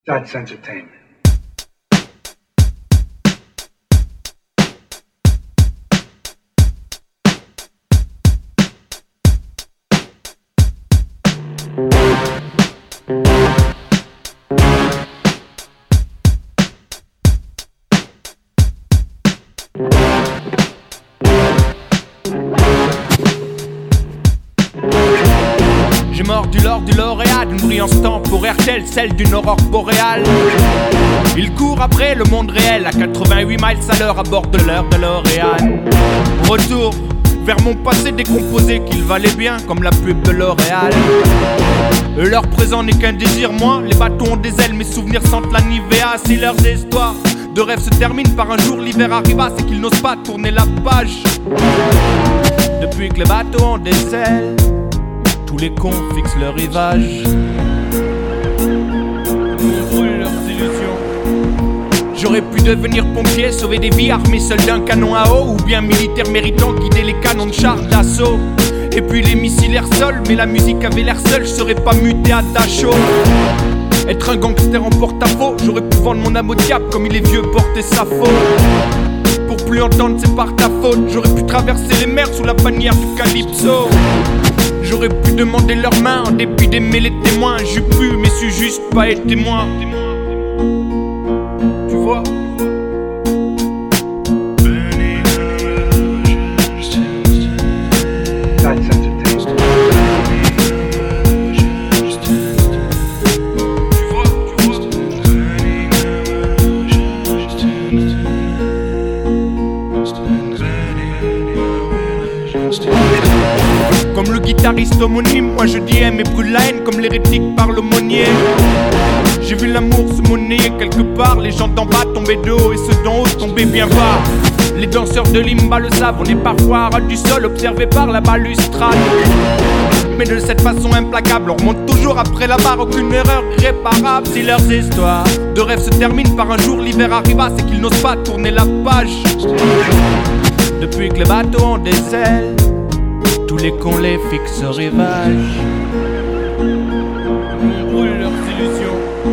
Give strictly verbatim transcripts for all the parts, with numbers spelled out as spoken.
That's entertainment. J'ai mordu l'or du lauréat d'une brillance temporelle, celle d'une aurore boréale. Il court après le monde réel à quatre-vingt-huit miles à l'heure à bord de leur DeLorean. Retour vers mon passé décomposé qu'il valait bien comme la pub de L'Oréal. Leur présent n'est qu'un désir, moi les bateaux ont des ailes, mes souvenirs sentent la Nivea. Si leurs histoires de rêve se terminent par un jour l'hiver arriva, c'est qu'ils n'osent pas tourner la page. Depuis que les bateaux ont des ailes, tous les cons fixent leur rivage. On brûle leurs illusions. J'aurais pu devenir pompier, sauver des vies, armé seul d'un canon à eau, ou bien militaire méritant, guider les canons de chars d'assaut. Et puis les missiles air sol, mais la musique avait l'air seule, je serais pas muté à Dachau. Être un gangster en porte-à-faux, j'aurais pu vendre mon âme au diable comme il est vieux porter sa faute. Pour plus entendre c'est par ta faute, j'aurais pu traverser les mers sous la bannière du Calypso. J'aurais pu demander leurs mains en dépit d'aimer les témoins. J'ai pu mais su juste pas être témoin. Tu vois? Comme le guitariste homonyme, moi je dis aime et brûle la haine comme l'hérétique par l'aumônier. J'ai vu l'amour se monnayer quelque part, les gens d'en bas tombaient de haut et ceux d'en haut tombaient bien bas. Les danseurs de Limba le savent, on est parfois à ras du sol, observé par la balustrade. Mais de cette façon implacable, on remonte toujours après la barre, aucune erreur irréparable. Si leurs histoires de rêve se terminent par un jour l'hiver arriva, c'est qu'ils n'osent pas tourner la page. Depuis que les bateaux ont des ailes, tous les cons les fixent au rivage. On brûle leurs illusions.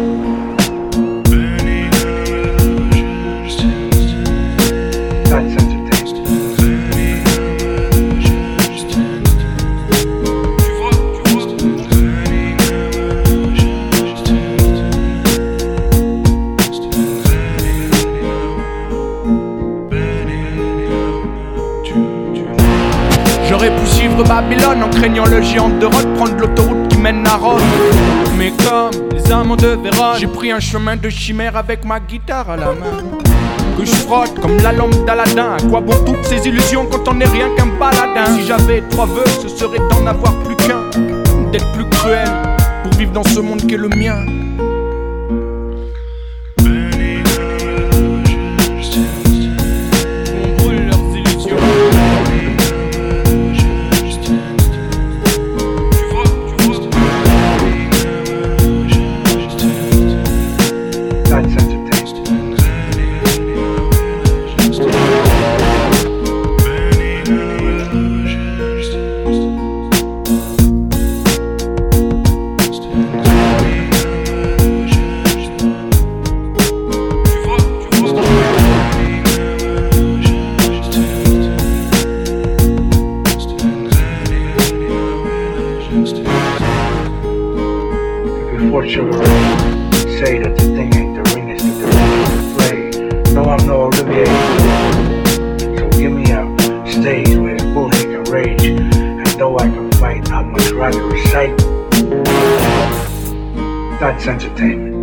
J'aurais pu suivre Babylone en craignant le géant de Rhodes, prendre l'autoroute qui mène à Rome. Mais comme les amants de Vérone, j'ai pris un chemin de chimère avec ma guitare à la main, que je frotte comme la lampe d'Aladin. À quoi bon toutes ces illusions quand on n'est rien qu'un baladin? Si j'avais trois vœux, ce serait d'en avoir plus qu'un, d'être plus cruel pour vivre dans ce monde qui est le mien. Before Sugar Ray say that the thing ain't the ring, it's the direction to play. No, I'm no Olivier, so give me a stage where the bullshit can rage, and though I can fight, I'd much rather recite. That's entertainment.